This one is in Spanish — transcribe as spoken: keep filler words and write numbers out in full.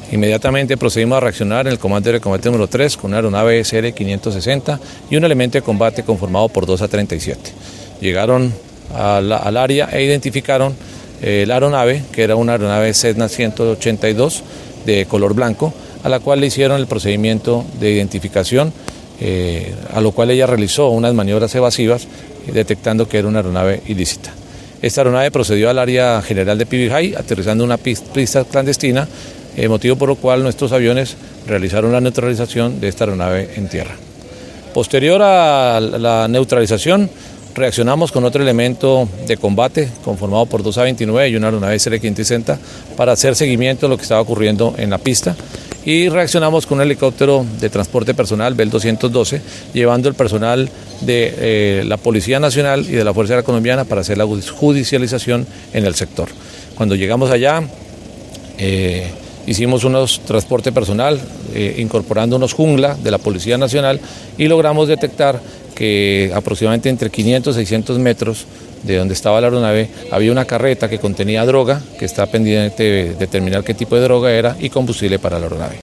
Inmediatamente procedimos a reaccionar en el Comando de Combate número tres con una aeronave S R quinientos sesenta y un elemento de combate conformado por dos A treinta y siete. Llegaron al, al área e identificaron eh, la aeronave, que era una aeronave Cessna ciento ochenta y dos de color blanco, a la cual le hicieron el procedimiento de identificación, eh, a lo cual ella realizó unas maniobras evasivas, eh, detectando que era una aeronave ilícita. Esta aeronave procedió al área general de Pibijay, aterrizando en una pista clandestina, eh, motivo por lo cual nuestros aviones realizaron la neutralización de esta aeronave en tierra. Posterior a la neutralización, reaccionamos con otro elemento de combate conformado por dos A veintinueve y una aeronave S R quinientos sesenta para hacer seguimiento de lo que estaba ocurriendo en la pista, y reaccionamos con un helicóptero de transporte personal Bell doscientos doce, llevando el personal de eh, la Policía Nacional y de la Fuerza Aérea Colombiana para hacer la judicialización en el sector. Cuando llegamos allá, eh, hicimos unos transporte personal, eh, incorporando unos jungla de la Policía Nacional, y logramos detectar que aproximadamente entre quinientos y seiscientos metros de donde estaba la aeronave había una carreta que contenía droga, que está pendiente de determinar qué tipo de droga era, y combustible para la aeronave.